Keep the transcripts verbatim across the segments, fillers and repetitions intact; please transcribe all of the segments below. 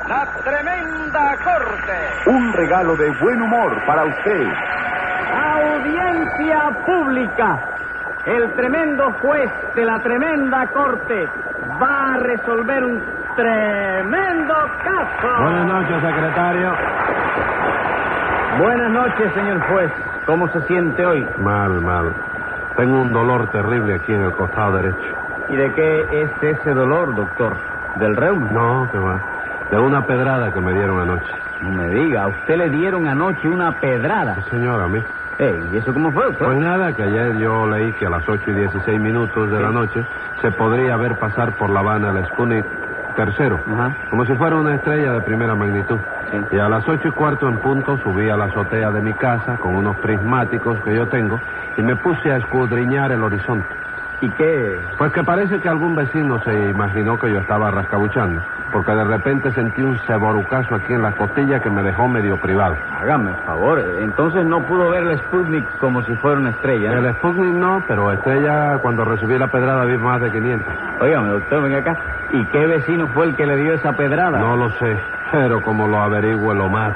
La Tremenda Corte. Un regalo de buen humor para usted. Audiencia pública. El tremendo juez de la Tremenda Corte va a resolver un tremendo caso. Buenas noches, secretario. Buenas noches, señor juez. ¿Cómo se siente hoy? Mal, mal. Tengo un dolor terrible aquí en el costado derecho. ¿Y de qué es ese dolor, doctor? ¿Del reuma? No, que va. De una pedrada que me dieron anoche. No me diga, ¿a usted le dieron anoche una pedrada? Sí, señor, a mí. Ey, ¿y eso cómo fue, doctor? Pues nada, que ayer yo leí que a las ocho y dieciséis minutos de sí. la noche se podría ver pasar por La Habana el Sputnik tercero, Ajá. como si fuera una estrella de primera magnitud. Sí. Y a las ocho y cuarto en punto subí a la azotea de mi casa con unos prismáticos que yo tengo y me puse a escudriñar el horizonte. ¿Y qué? Pues que parece que algún vecino se imaginó que yo estaba rascabuchando, porque de repente sentí un ceborucazo aquí en la costilla que me dejó medio privado. Hágame el favor, entonces no pudo ver el Sputnik como si fuera una estrella. El Sputnik no, pero estrella cuando recibí la pedrada vi más de quinientos. Óigame, doctor, venga acá. ¿Y qué vecino fue el que le dio esa pedrada? No lo sé, pero como lo averigüe lo mato.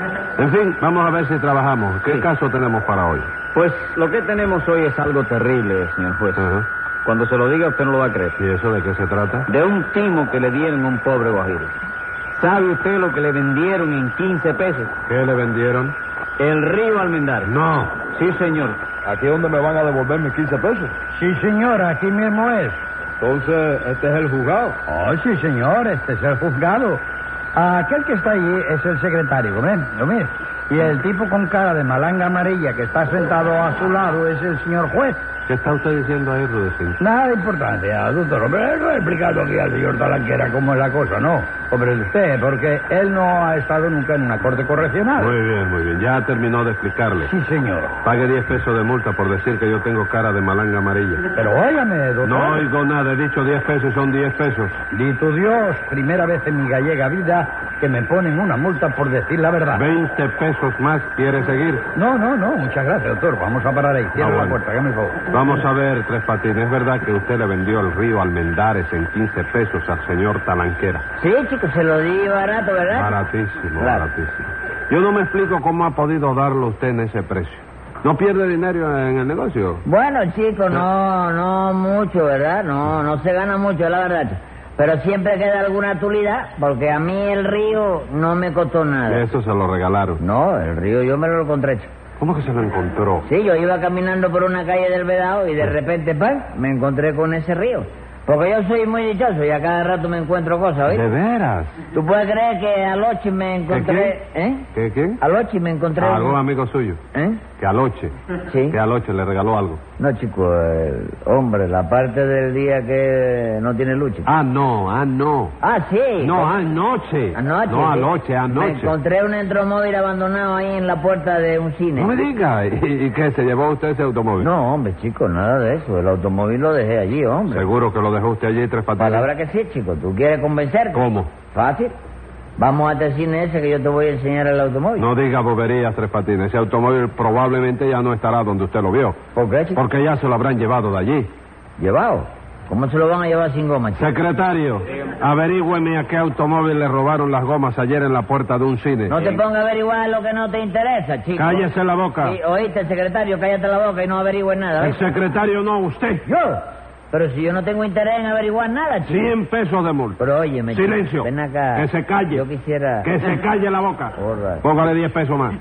En fin, vamos a ver si trabajamos. ¿Qué sí. caso tenemos para hoy? Pues lo que tenemos hoy es algo terrible, señor juez. Ajá. Cuando se lo diga usted no lo va a creer. ¿Y eso de qué se trata? De un timo que le dieron a un pobre guajiro. ¿Sabe usted lo que le vendieron en quince pesos? ¿Qué le vendieron? El río Almendares. No. Sí, señor. ¿Aquí es donde me van a devolver mis quince pesos? Sí, señor, aquí mismo es. Entonces, ¿este es el juzgado? Oh, sí, señor, este es el juzgado. Aquel que está allí es el secretario, ¿ven? ¿Lo mire? Y el tipo con cara de malanga amarilla que está sentado a su lado es el señor juez. ¿Qué está usted diciendo ahí, Rudecindo? Nada de importancia, doctor. Hombre, no he explicado aquí al señor Talanquera cómo es la cosa, ¿no? Hombre, usted, porque él no ha estado nunca en una corte correccional. Muy bien, muy bien. Ya terminó de explicarle. Sí, señor. Pague diez pesos de multa por decir que yo tengo cara de malanga amarilla. Pero óigame, doctor. No oigo nada. He dicho diez pesos, son diez pesos. Dito Dios, primera vez en mi gallega vida que me ponen una multa por decir la verdad. veinte pesos más. ¿Quiere seguir? No, no, no. Muchas gracias, doctor. Vamos a parar ahí. Cierra Ah, bueno. la puerta, hágame el favor. Vamos a ver, Tres Patines. ¿Es verdad que usted le vendió el río Almendares en quince pesos al señor Talanquera? Sí, chico, se lo di barato, ¿verdad? Baratísimo, Claro. baratísimo. Yo no me explico cómo ha podido darlo usted en ese precio. ¿No pierde dinero en el negocio? Bueno, chico, no, no mucho, ¿verdad? No, no se gana mucho, la verdad. Pero siempre queda alguna utilidad, porque a mí el río no me costó nada. Eso se lo regalaron. No, el río yo me lo encontré, chico. ¿Cómo que se lo encontró? Sí, yo iba caminando por una calle del Vedado y de repente, ¡pam!, me encontré con ese río. Porque yo soy muy dichoso y a cada rato me encuentro cosas, ¿oí? ¿De veras? ¿Tú puedes creer que anoche me encontré... ¿Eh? ¿Qué, qué? Anoche me encontré... ¿A algún amigo suyo? ¿Eh? Que anoche. Sí. Que anoche le regaló algo. No, chico, el hombre, la parte del día que no tiene luz, chico. Ah, no, ah, no. Ah, sí. No, Pues- anoche. Anoche. No, sí. anoche, Me anoche. encontré un entromóvil abandonado ahí en la puerta de un cine. No me diga. ¿Y, y qué? ¿Se llevó usted ese automóvil? No, hombre, chico, nada de eso. El automóvil lo dejé allí, hombre. Seguro que lo dejó usted allí, Tres Patines. Palabra que sí, chico. ¿Tú quieres convencerme? ¿Cómo? Fácil. Vamos a este cine ese que yo te voy a enseñar el automóvil. No diga boberías, Tres Patines. Ese automóvil probablemente ya no estará donde usted lo vio. ¿Por qué, chico? Porque ya se lo habrán llevado de allí. ¿Llevado? ¿Cómo se lo van a llevar sin goma, chico? Secretario, averígüeme a qué automóvil le robaron las gomas ayer en la puerta de un cine. No te pongas a averiguar lo que no te interesa, chico. Cállese la boca. Sí, oíste, secretario, cállate la boca y no averigües nada. El ¿oíste? secretario no, usted. ¿Yo? Pero si yo no tengo interés en averiguar nada, chico. Cien pesos de multa. Pero óyeme, chico, Silencio. ven acá. Que se calle. Yo quisiera... Que se calle la boca. All right. Póngale diez pesos más.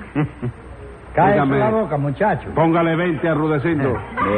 Cállese Dígame. la boca, muchacho. Póngale veinte a Rudecindo.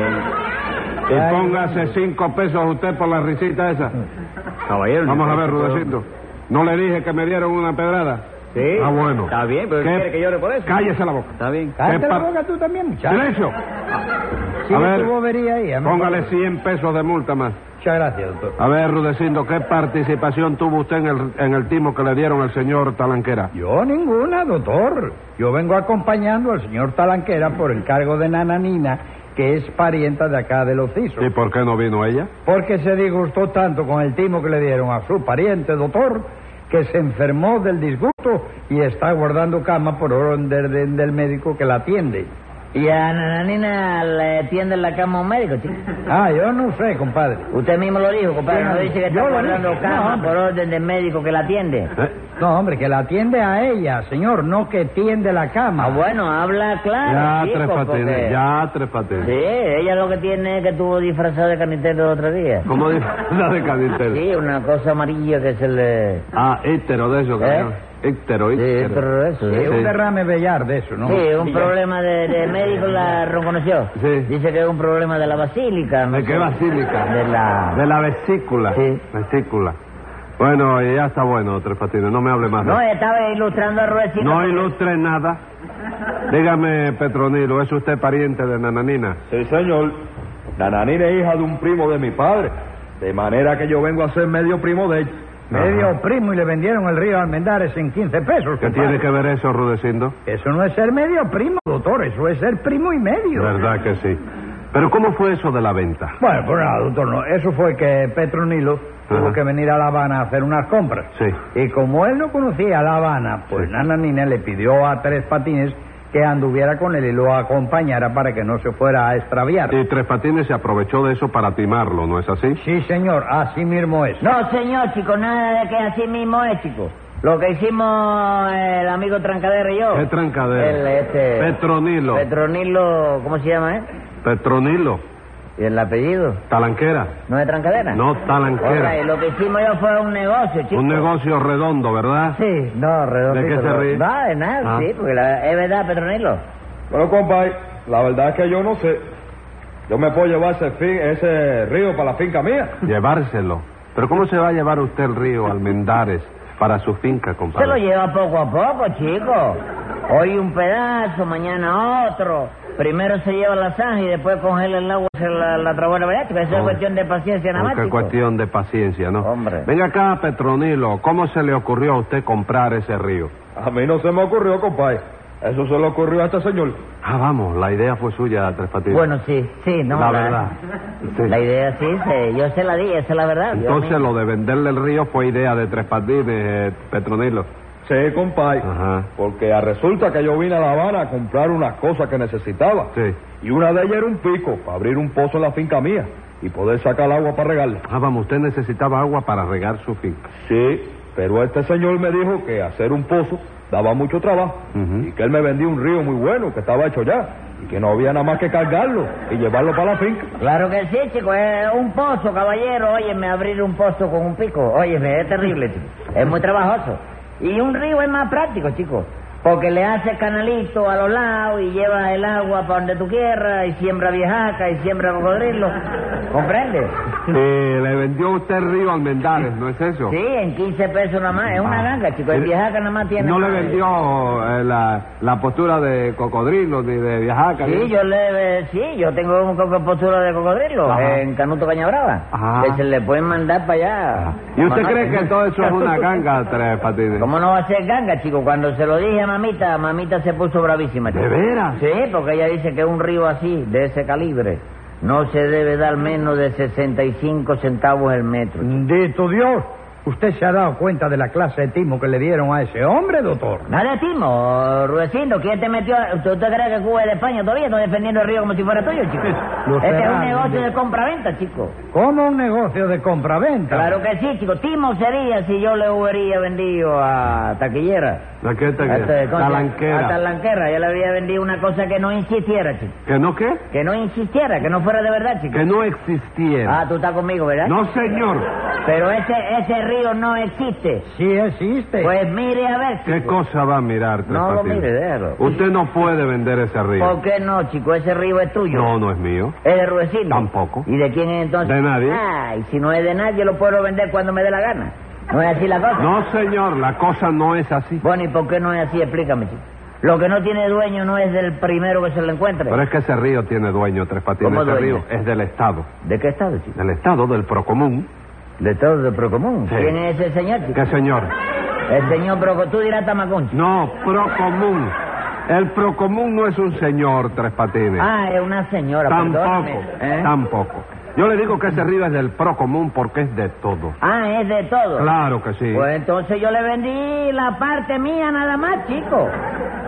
Y Ay, póngase cinco pesos usted por la risita esa. Caballero. Vamos a ¿no? ver, Rudecindo. ¿No le dije que me dieron una pedrada? Sí. Ah, bueno. Está bien, pero ¿Qué? ¿quiere que llore por eso? Cállese la boca. Está bien. Cállate ¿Qué la pa- boca tú también, muchacho. ¡Silencio! Sí, A ver, tu bobería ahí. hazme Póngale favor. cien pesos de multa más. Muchas gracias, doctor. A ver, Rudecindo, ¿qué participación tuvo usted en el, en el timo que le dieron al señor Talanquera? Yo ninguna, doctor. Yo vengo acompañando al señor Talanquera por encargo de Nananina, que es parienta de acá de los Cisos. ¿Y por qué no vino ella? Porque se disgustó tanto con el timo que le dieron a su pariente, doctor, que se enfermó del disgusto y está guardando cama por orden de- del médico que la atiende. ¿Y a Nananina le tienden la cama a un médico, chico? Ah, yo no sé, compadre. Usted mismo lo dijo, compadre. No dice que está Yo lo guardando dije. cama No, por orden del médico que la atiende. ¿Eh? No, hombre, que la atiende a ella, señor, no que tiende la cama. Ah, bueno, habla claro, Ya, chico, Tres Patines, porque- ya, Tres Patines. Sí, ella lo que tiene es que estuvo disfrazada de carnicero el otro día. ¿Cómo dice la de carnicero? Sí, una cosa amarilla que se le... Ah, íctero de eso, ¿Eh? cabrón. Íctero, Sí, íctero. pero eso, Sí, ¿eh? un derrame vellar de eso, ¿no? Sí, un problema de, de médico la reconoció. Sí. Dice que es un problema de la basílica. no ¿De sé. qué basílica? De la... De la vesícula. Sí. Vesícula. Bueno, y ya está bueno, Tres Patines, no me hable más de No, eso. estaba ilustrando a Ruecito. No porque- ilustre nada. Dígame, Petronilo, ¿es usted pariente de Nananina? Sí, señor. Nananina es hija de un primo de mi padre. De manera que yo vengo a ser medio primo de ella. Medio Ajá. primo y le vendieron el río Almendares en quince pesos. ¿Qué compadre. tiene que ver eso, Rudecindo? Eso no es ser medio primo, doctor, eso es ser primo y medio. ¿Verdad que sí? Pero ¿cómo fue eso de la venta? Bueno, pues nada, doctor, no. Eso fue que Petronilo tuvo Ajá. que venir a La Habana a hacer unas compras. Sí. Y como él no conocía La Habana, pues Sí. Nananina le pidió a Tres Patines que anduviera con él y lo acompañara para que no se fuera a extraviar. Y Tres Patines se aprovechó de eso para timarlo, ¿no es así? Sí, señor, así mismo es. No, señor, chico, nada de que así mismo es, chico. Lo que hicimos el amigo Trancadero y yo. ¿Qué Trancadero? El, este... Petronilo. Petronilo, ¿cómo se llama, eh? Petronilo. ¿Y el apellido? Talanquera. ¿No es Trancadera? No, Talanquera. Ok, lo que hicimos yo fue un negocio, chico. Un negocio redondo, ¿verdad? Sí, no, redondito. ¿De qué se ríe? No, de nada, Ah. sí, porque la- es verdad, Petronilo. Bueno, compadre, la verdad es que yo no sé. Yo me puedo llevar ese, fin, ese río para la finca mía. Llevárselo. Pero ¿cómo se va a llevar usted el río Almendares para su finca, Se lo compadre? lleva poco a poco, chico. Hoy un pedazo, mañana otro. Primero se lleva la zanja y después congela el agua y se la, la trabuela, ¿verdad, chico? Eso es Oh. cuestión de paciencia nada más, Qué chico. cuestión de paciencia, ¿no? Hombre. Venga acá, Petronilo, ¿cómo se le ocurrió a usted comprar ese río? A mí no se me ocurrió, compadre. Eso se le ocurrió a este señor. Ah, vamos, la idea fue suya, Tres Patines. Bueno, sí, sí, no. la verdad. Sí. La idea sí, sí, yo se la di, esa es la verdad. Yo Entonces mismo. lo de venderle el río fue idea de Tres Patines, eh, Petronilo. Sí, compadre. Ajá. Porque ah, resulta que yo vine a La Habana a comprar unas cosas que necesitaba. Sí. Y una de ellas era un pico para abrir un pozo en la finca mía y poder sacar agua para regarle. Ah, vamos, usted necesitaba agua para regar su finca. Sí, pero este señor me dijo que hacer un pozo daba mucho trabajo Ujú. y que él me vendía un río muy bueno que estaba hecho ya y que no había nada más que cargarlo y llevarlo para la finca. Claro que sí, chico, es un pozo, caballero. Óyeme, abrir un pozo con un pico. Óyeme, es terrible, chico. Es muy trabajoso. Y un río es más práctico, chico. Porque le hace canalito a los lados y lleva el agua para donde tú quieras y siembra viejaca y siembra cocodrilo. ¿Comprende? Eh, le vendió usted el río Almendares, ¿no es eso? Sí, en quince pesos nada más. Es una Ah. ganga, chico. El Eh, viejaca nada más tiene... ¿No le más. vendió eh, la, la postura de cocodrilo ni de viajaca? Sí, ni- yo le... Sí, yo tengo un coco postura de cocodrilo Ajá. en Canuto Cañabrava. Ajá. Que se le pueden mandar para allá. ¿Y usted Mamá, cree que todo eso es una ganga, Tres Patines? ¿Cómo no va a ser ganga, chico? Cuando se lo dije a mamita, mamita se puso bravísima, chico. ¿De veras? Sí, porque ella dice que un río así, de ese calibre, no se debe dar menos de sesenta y cinco centavos el metro. Bendito Dios. ¿Usted se ha dado cuenta de la clase de timo que le dieron a ese hombre, doctor? Nada de timo, Rudecindo. ¿Quién te metió? ¿Usted, usted cree que Cuba es de España todavía? ¿Está defendiendo el río como si fuera tuyo, chico? Lo Este es será, un negocio hombre. de compra-venta, chico. ¿Cómo un negocio de compra-venta? Claro que sí, chico. Timo sería si yo le hubiera vendido a Taquillera. ¿A qué te A este, ¿cómo se llama? A Talanquera. Talanquera. Yo le había vendido una cosa que no insistiera, chico. ¿Que no qué? Que no insistiera, que no fuera de verdad, chico. Que no existiera. Ah, tú estás conmigo, ¿verdad? No, señor. Pero ese ese río no existe. Sí existe. Pues mire a ver, chico. ¿Qué cosa va a mirar, Tres No lo Patines? mire, déjalo. Usted no puede vender ese río. ¿Por qué no, chico? Ese río es tuyo. No, no es mío. ¿Es de Rudecindo? Tampoco. ¿Y de quién es entonces? De nadie. Ah, y si no es de nadie, lo puedo vender cuando me dé la gana. ¿No es así la cosa? No, señor, la cosa no es así. Bueno, ¿y por qué no es así? Explícame, chico. Lo que no tiene dueño no es del primero que se lo encuentre. Pero es que ese río tiene dueño, Tres Patines. ¿Cómo Ese dueño? río es del Estado. ¿De qué estado, chico? Del Estado, del Procomún. De todo de Procomún. Sí. ¿Quién es ese señor, chico? ¿Qué señor? El señor Procomún. Tú dirás Tamacón, chico. No, Procomún. El Procomún no es un señor, Tres Patines. Ah, es una señora, Tampoco, perdóname. ¿Eh? tampoco. Yo le digo que ese río es del Procomún porque es de todo. Ah, es de todo. Claro que sí. Pues entonces yo le vendí la parte mía nada más, chico.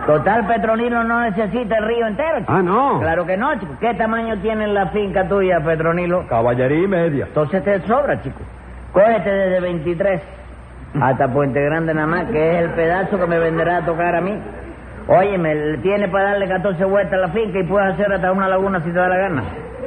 Total, Petronilo no necesita el río entero, chico. Ah, ¿no? Claro que no, chico. ¿Qué tamaño tiene la finca tuya, Petronilo? Caballería y media. Entonces te sobra, chico. Cógete desde veintitrés hasta Puente Grande nada más, que es el pedazo que me venderá a tocar a mí. Óyeme, tiene para darle catorce vueltas a la finca y puedes hacer hasta una laguna si te da la gana.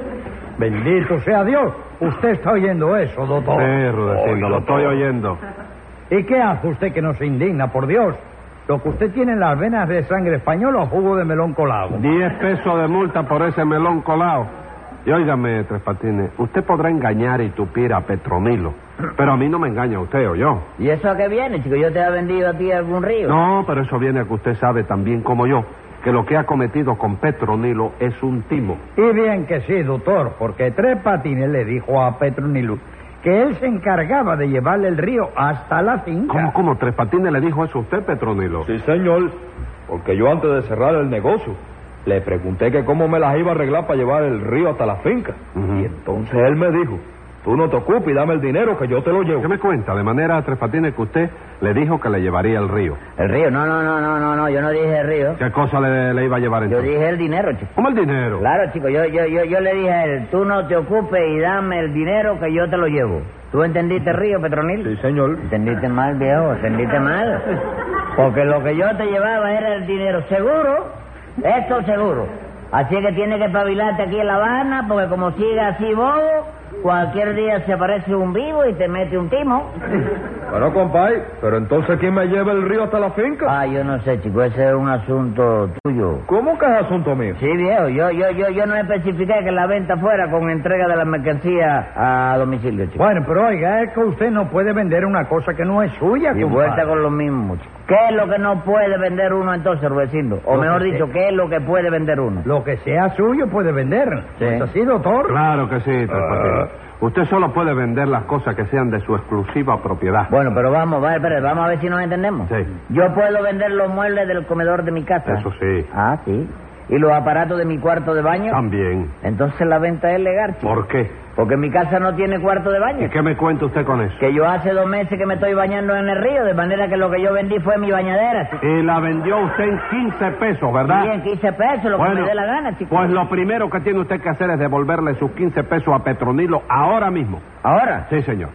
Bendito sea Dios. Usted está oyendo eso, doctor. Sí, Rudecindo, lo estoy oyendo. ¿Y qué hace usted que no se indigna, por Dios? Lo que usted tiene en las venas de sangre española o jugo de melón colado. Diez pesos de multa por ese melón colado. Y óigame, Tres Patines, usted podrá engañar y tupir a Petronilo, pero a mí no me engaña usted o yo. ¿Y eso a qué viene, chico? ¿Yo te he vendido a ti algún río? No, pero eso viene a que usted sabe tan bien como yo que lo que ha cometido con Petronilo es un timo. Y bien que sí, doctor, porque Tres Patines le dijo a Petronilo que él se encargaba de llevarle el río hasta la finca. ¿Cómo, cómo? ¿Tres Patines le dijo eso a usted, Petronilo? Sí, señor, porque yo antes de cerrar el negocio le pregunté que cómo me las iba a arreglar para llevar el río hasta la finca. Uh-huh. Y entonces él me dijo, tú no te ocupes y dame el dinero que yo te lo llevo. ¿Qué me cuenta? De manera, Tres Patines, que usted le dijo que le llevaría el río. ¿El río? No, no, no, no, no, no, yo no dije el río. ¿Qué cosa le, le iba a llevar Yo entonces? dije el dinero, chico. ¿Cómo el dinero? Claro, chico, yo, yo, yo, yo le dije a él, tú no te ocupes y dame el dinero que yo te lo llevo. ¿Tú entendiste el río, Petronil? Sí, señor. Entendiste mal, viejo, entendiste mal. Porque lo que yo te llevaba era el dinero seguro, eso seguro. Así que tienes que espabilarte aquí en La Habana, porque como siga así bobo, cualquier día se aparece un vivo y te mete un timo. Bueno, compadre, pero entonces ¿quién me lleva el río hasta la finca? Ah, yo no sé, chico, ese es un asunto tuyo. ¿Cómo que es asunto mío? Sí, viejo, yo, yo, yo, yo no especifiqué que la venta fuera con entrega de la mercancía a domicilio, chico. Bueno, pero oiga, es que usted no puede vender una cosa que no es suya, Y compadre. vuelta con lo mismo, chico. ¿Qué es lo que no puede vender uno entonces, Rudecindo? O Lo mejor que dicho, sea. ¿qué es lo que puede vender uno? Lo que sea suyo puede vender. Sí. ¿Es así, doctor? Claro que sí, Tres Patines. Usted solo puede vender las cosas que sean de su exclusiva propiedad. Bueno, pero vamos, vale, espere, vamos a ver si nos entendemos. Sí. Yo puedo vender los muebles del comedor de mi casa. Eso sí. Ah, sí. ¿Y los aparatos de mi cuarto de baño? También. Entonces la venta es legal, chico. ¿Por qué? Porque mi casa no tiene cuarto de baño. ¿Y qué me cuenta usted con eso? Que yo hace dos meses que me estoy bañando en el río, de manera que lo que yo vendí fue mi bañadera, chico. Y la vendió usted en quince pesos, ¿verdad? Bien, quince pesos, lo que Bueno, me dé la gana, chico. Pues lo primero que tiene usted que hacer es devolverle sus quince pesos a Petronilo ahora mismo. ¿Ahora? Sí, señor.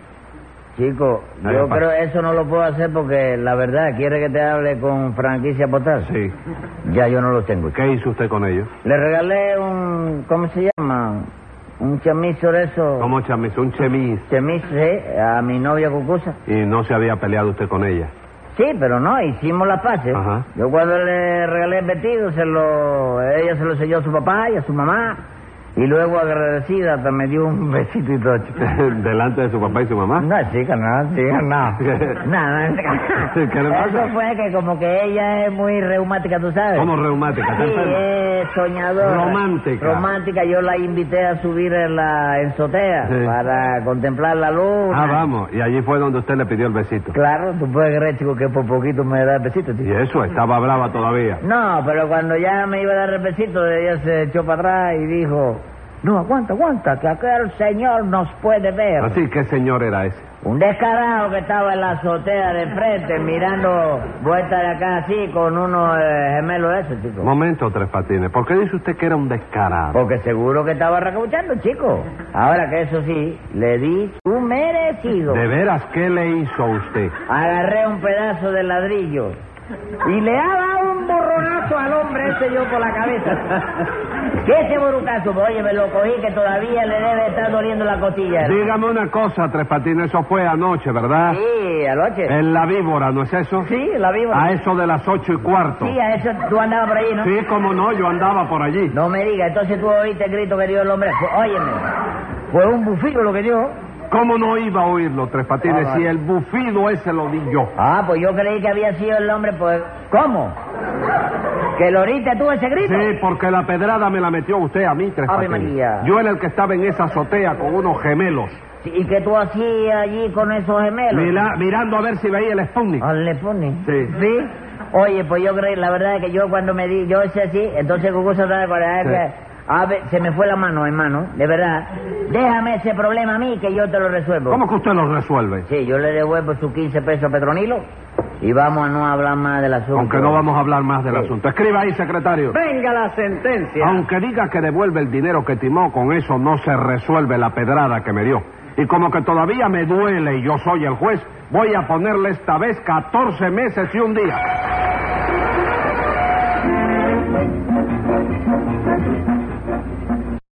Chico, Ahí yo va. creo eso no lo puedo hacer porque la verdad, ¿quiere que te hable con franquicia postal? Sí. Ya yo no lo tengo, chico. ¿Qué hizo usted con ellos? Le regalé un, ¿cómo se llama? Un chamizo de eso. ¿Cómo chamizo? Un chemis. Chamizo, sí, a mi novia Cucusa. Y no se había peleado usted con ella. Sí, pero no, hicimos las paces. Ajá. Yo cuando le regalé el vestido, se lo, ella se lo enseñó a su papá y a su mamá. Y luego, agradecida, hasta me dio un besito y todo, chico. ¿Delante de su papá y su mamá? No, chica, no, chica, no. Nada, no. ¿Qué le pasa? Eso fue que como que ella es muy reumática, tú sabes. ¿Cómo reumática? ¿Está Sí, enferma? es soñadora. Romántica. Romántica. Yo la invité a subir en la azotea Sí. para contemplar la luna. Ah, vamos. Y allí fue donde usted le pidió el besito. Claro, tú puedes creer, chico, que por poquito me da el besito, Y chico. eso, estaba brava todavía. No, pero cuando ya me iba a dar el besito, ella se echó para atrás y dijo... No, aguanta, aguanta, que aquel señor nos puede ver. Así, ¿qué señor era ese? Un descarado que estaba en la azotea de frente, mirando vuelta de acá así, con unos eh, gemelos de esos, chico. Momento, Tres Patines. ¿Por qué dice usted que era un descarado? Porque seguro que estaba recabuchando, chico. Ahora que eso sí, le di su merecido. ¿De veras qué le hizo a usted? Agarré un pedazo de ladrillo y le ha dado un borronazo al hombre ese yo por la cabeza. ¿Qué ese borucazo? Oye, me lo cogí que todavía le debe estar doliendo la costilla. Dígame una cosa, Tres Patines, eso fue anoche, ¿verdad? Sí, anoche. En la víbora, ¿no es eso? Sí, la víbora. A eso de las ocho y cuarto. Sí, a eso tú andabas por ahí, ¿no? Sí, cómo no, yo andaba por allí. No me digas, entonces tú oíste el grito que dio el hombre. Fue- Óyeme, fue un bufido lo que dio. ¿Cómo no iba a oírlo, Tres Patines, Ah, si vale. el bufido ese lo di yo? Ah, pues yo creí que había sido el hombre, pues... ¿Cómo? ¿Que lo oíste tú ese grito? Sí, porque la pedrada me la metió usted a mí, Tres Ave Patines. María. Yo era el que estaba en esa azotea con unos gemelos, Sí, ¿y qué tú hacías allí con esos gemelos? mira- mirando a ver si veía el Sputnik. Ah, le pone. Sí. ¿Sí? Oye, pues yo creí, la verdad es que yo cuando me di, yo hice así, entonces Cucusa estaba con la- Sí. que- a ver, se me fue la mano, hermano, de verdad. Déjame ese problema a mí que yo te lo resuelvo. ¿Cómo que usted lo resuelve? Sí, yo le devuelvo sus quince pesos a Petronilo Y vamos a no hablar más del asunto. Aunque no vamos a hablar más del Sí. asunto. Escriba ahí, secretario. Venga la sentencia. Aunque diga que devuelve el dinero que timó, con eso no se resuelve la pedrada que me dio. Y como que todavía me duele y yo soy el juez, voy a ponerle esta vez catorce meses y un día.